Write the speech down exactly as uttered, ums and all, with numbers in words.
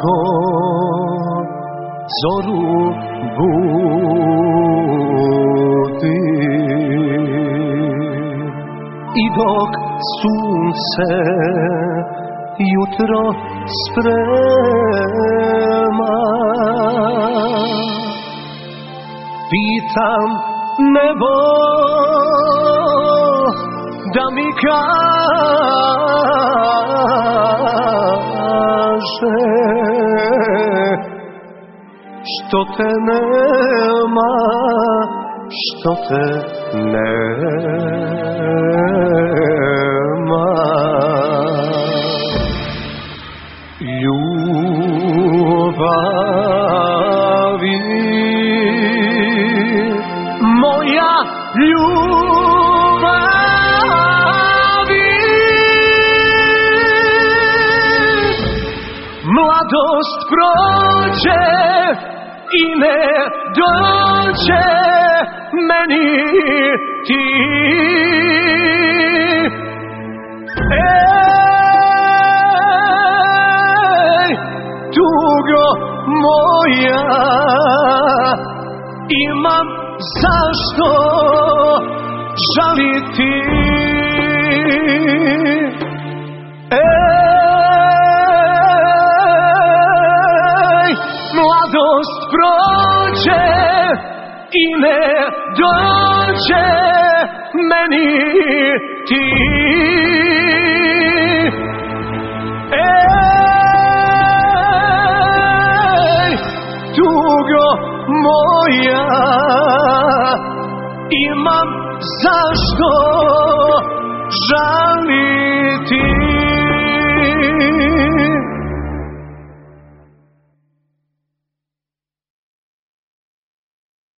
ko zoru budi. I dok sunce jutro sprema, pitam nebo da mi kaže što te nema, što te nema. Ljubavi, moja ljubavi, mladost prođe i ne dođe meni ti. Ej, tugo moja, imam zašto žaliti. Ej, mladost prođe i ne dođe meni ti. Ej, tugo moja, imam zašto žaliti.